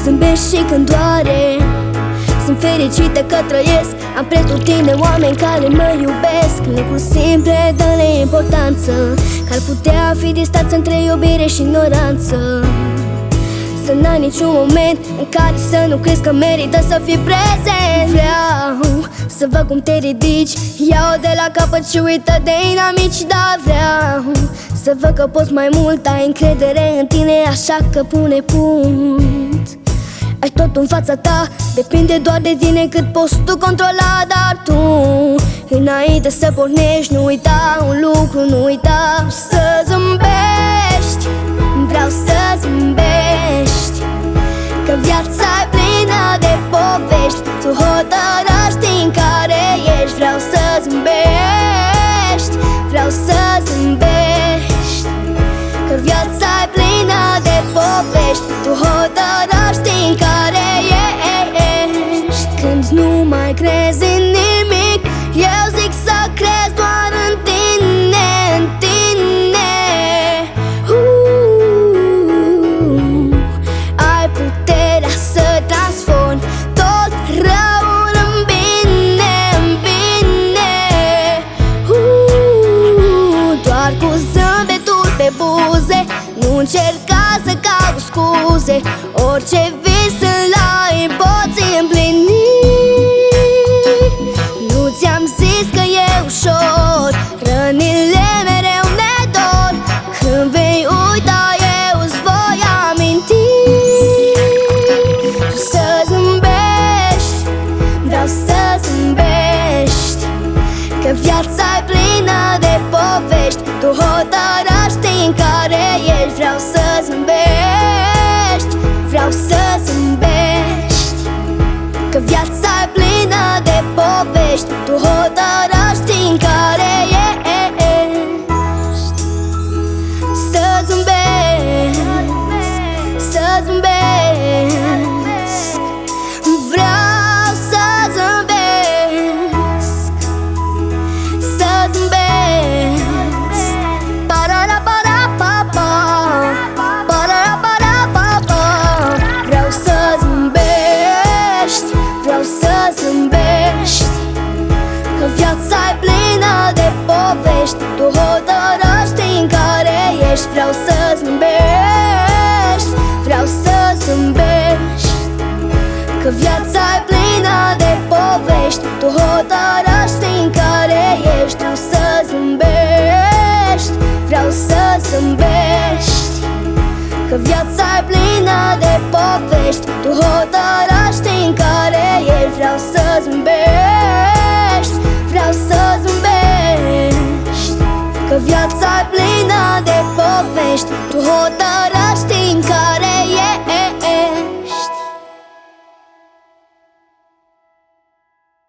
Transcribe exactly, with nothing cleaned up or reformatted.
zâmbești și când doare. Sunt fericită că trăiesc, am pretutine oameni care mă iubesc. Lucruri simple, dă-le importanță, că ar putea fi distanță între iubire și ignoranță. Să n-ai niciun moment în care să nu crezi că merită să fii prezent. Vreau să văd cum te ridici, ia-o de la capăt și uită de inamici. Dar vreau să văd că poți mai mult, ai încredere în tine, așa că pune punct. Ai tot în fața ta, depinde doar de tine cât poți tu controla. Dar tu, înainte să pornești, nu uita un lucru, nu uita să zâmbești. Vreau să zâmbești, că viața e plină de povești. Tu hotărăști în care ești. Vreau să zâmbești, vreau să zâmbești, că viața e plină de povești. Tu hotărăști în care ești. Când nu mai crezi în nimic, eu zic să crezi doar în tine, în tine. uh, Ai puterea să transformi tot răul în bine, în bine. uh, Doar cu zâmbetul pe buze, nu încerca să cauți scuze. Orice vis îl-ai, poți împlini. Nu ți-am zis că e ușor, rănile mereu ne dor. Când vei uita, eu îți voi aminti. Tu să zâmbești, vreau să zâmbești, că viața e plină de povești. Tu hotărăști în care ești. Vreau să zâmbești, vreau să zâmbești, că viața e plină de povești. Tu hotărăști în care ești. Să zâmbesc, să zâmbesc, vreau să zâmbesc, să zâmbesc. Pararapara-pa-pa, pararapara-pa-pa. Vreau să zâmbești, vreau să zâmbești, că viața e plină de povești. Tu hotărăști în care ești. Vreau să zâmbești, vreau să zâmbești, că viața e plină de povești. Tu hotărăști în care ești. Vreau să zâmbești, vreau să zâmbești, că viața e plină de povești. Tu hotărăști în care ești. Vreau să zâmbești, vreau să zâmbești, că viața e plină de povești. Tu hotărăști